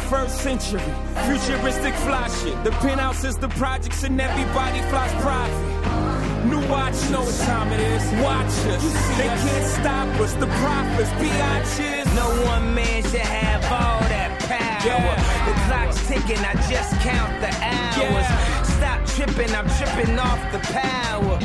21st century. Futuristic fly shit. The penthouse is the projects and everybody flies private. New watch, you know what time it is. Watch us. They can't stop us. The prophets, biatches. No one man should have all that power. Yeah. The clock's ticking, I just count the hours. Yeah. Stop tripping, I'm tripping off the power.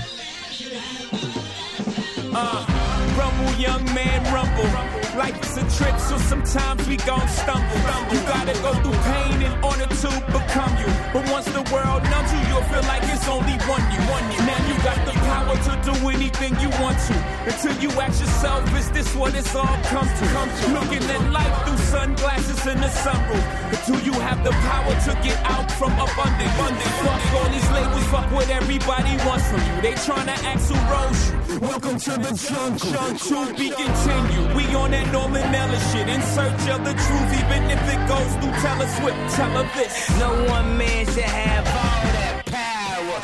Rumble, young man, rumble. Life is a trip, so sometimes we gon' stumble. You gotta go through pain in order to become you. But once the world numbs you, you'll feel like it's only one you. Now you got the power to do anything you want to. Until you ask yourself, is this what it's all come to? Looking at life through sunglasses in the sunroof. Until you have the power to get out from abundance. Fuck all these labels, fuck what everybody wants from you. They tryna ask who rose you. Welcome to the jungle. To be continued. We on that Norman Ellis shit. In search of the truth, even if it goes through Taylor Swift. Tell her this. No one man should have all that power.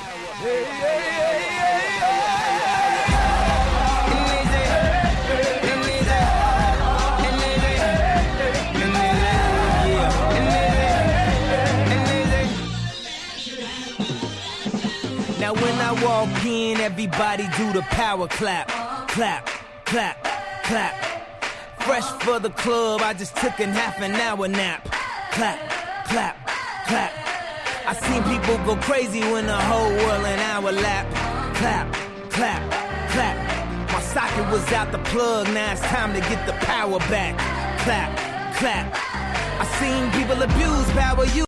Now when I walk in, everybody do the power clap. Clap, clap, clap. Fresh for the club, I just took a half an hour nap. Clap, clap, clap. I seen people go crazy when the whole world in our lap. Clap, clap, clap. My socket was out the plug, now it's time to get the power back. Clap, clap. I seen people abuse power.